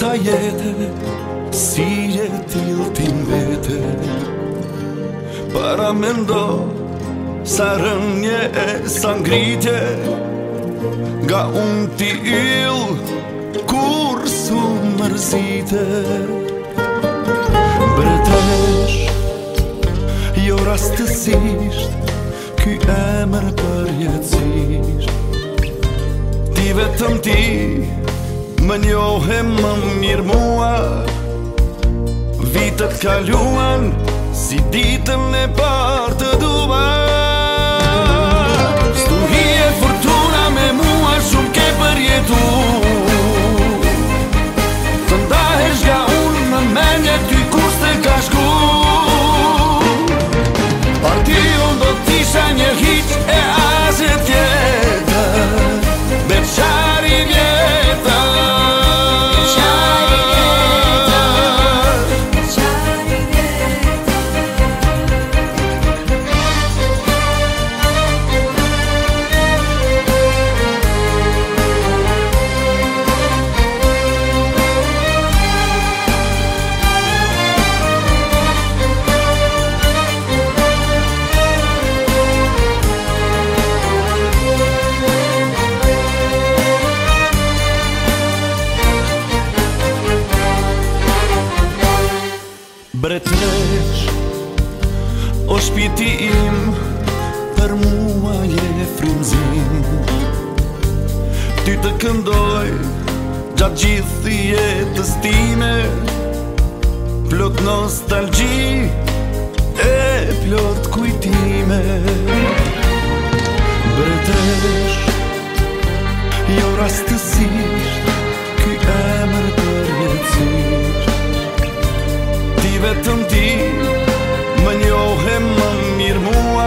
sa jete, si e t'iltin vete. Para mendo sa rënje e sa ngritje, nga unë ti ill kur su mërzite. Bretesh, jo rastësisht, ky emër përjetësisht. Ti vetëm ti më njohe më mirë mua, vitet kaluan si ditën e parë të dua. Stuhi e fortuna me mua shumë ke përjetu, të ndahesh nga unë në menje ty kus të ka shku. Parti unë do t'isha një hiq e asje tjetër, beqari vjetër. Bretesh, o shpiti im, për mua je frymëzim. Ty të këndoj gjatë gjithë jetës time, plot nostalgji e plot kujtime. Bretesh, jo rastësisht, ky emër përjetësisht. Vetëm ti më njohe më mirë mua,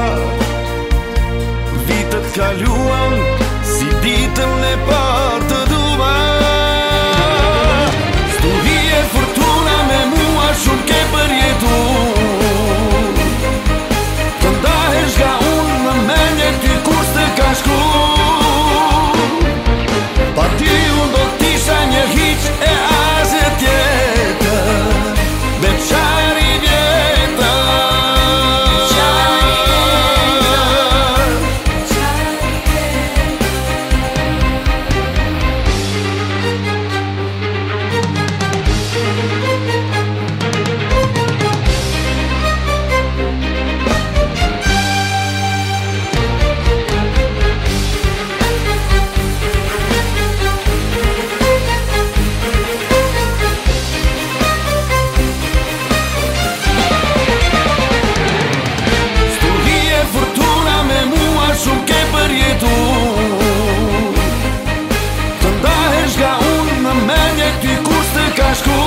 vitet kaluan si ditën e parë të dua. Stuhi e fortuna me mua shumë ke përjetu, të ndahesh nga unë në menje ty kus të ka shku. Pa ti unë do t'isha një hiq e asje tjetër, beqari vjetër. Të ndahesh nga unë në menje ty kus të ka shku.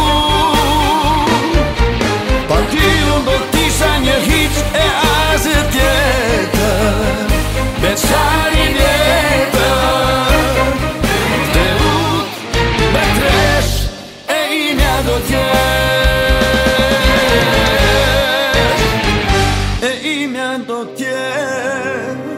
Pa ty unë do t'isha një hiq e asje tjetër, beqari vjetër. Te ut, Betresh, e imja do t'jesh, e imja do t'jesh.